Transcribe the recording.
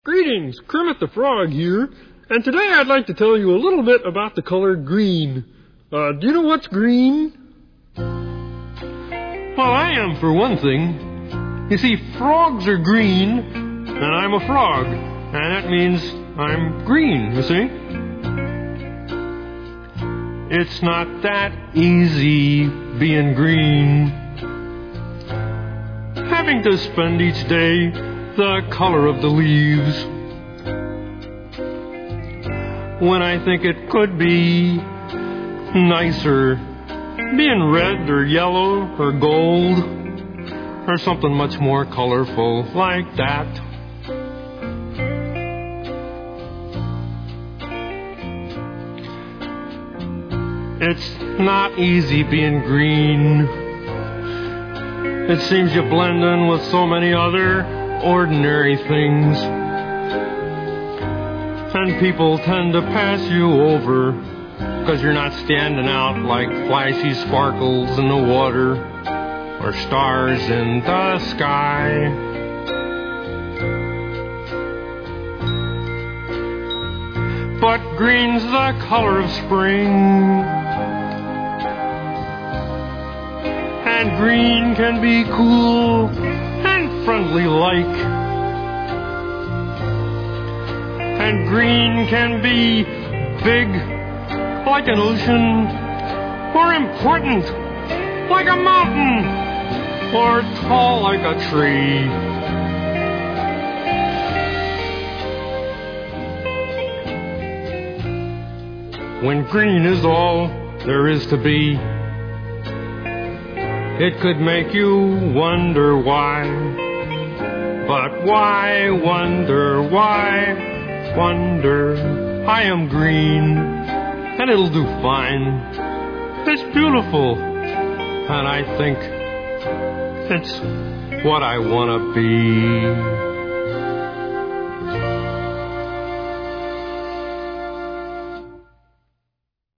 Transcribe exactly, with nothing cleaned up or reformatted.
Greetings, Kermit the Frog here, and today I'd like to tell you a little bit about the color green. Uh, do you know what's green? Well, I am, for one thing. You see, frogs are green, and I'm a frog, and that means I'm green, you see? It's not that easy being green. Having to spend each day the color of the leaves, when I think it could be nicer being red or yellow or gold or something much more colorful like that. It's not easy being green. It seems you blend in with so many other ordinary things, and people tend to pass you over because you're not standing out like flashy sparkles in the water or stars in the sky. But green's the color of spring, and green can be cool and friendly like, and green can be big like an ocean, or important like a mountain, or tall like a tree. When green is all there is to be, it could make you wonder why. But why wonder, why wonder? I am green, and it'll do fine. It's beautiful, and I think it's what I want to be.